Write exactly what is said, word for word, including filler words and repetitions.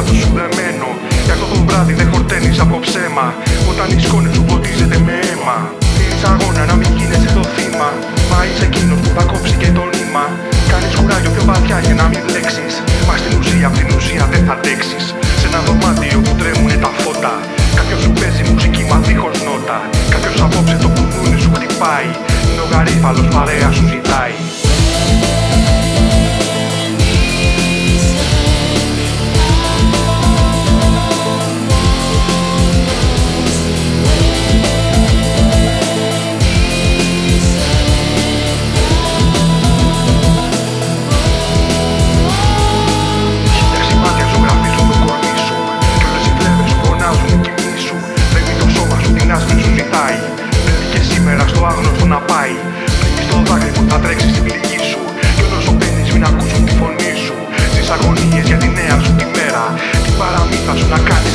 το σου δεμένο. Γι' αυτό το βράδυ δεν χορταίνεις από ψέμα. Όταν η σκόνη σου ποτίζεται με αίμα. Δίνεις αγώνα να μην γίνεσαι το θύμα. Μα είσαι εκείνος που θα κόψει και το νήμα. Κάνεις κουράγιο πιο βαθιά για να μην μπλέξεις. Μα στην ουσία, απ' την ουσία δεν θα αντέξεις. Σε ένα δωμάτιο που τρέμουνε τα φώτα. Κάποιος σου παίζει μουσική μα δίχως νότα. Κάποιος απόψε το κουδούνι σου χτυπάει. Είναι ο γαρίφαλος παρέα σου ζητάει. Πρέπει και σήμερα στο άγνωστο να πάει. Πλήγεις το δάκρυ που θα τρέξει στην πληγή σου. Κι όταν σωπαίνεις μην ακούσουν τη φωνή σου. Στις αγωνίες για τη νέα σου τη μέρα. Την παραμύθα σου να κάνει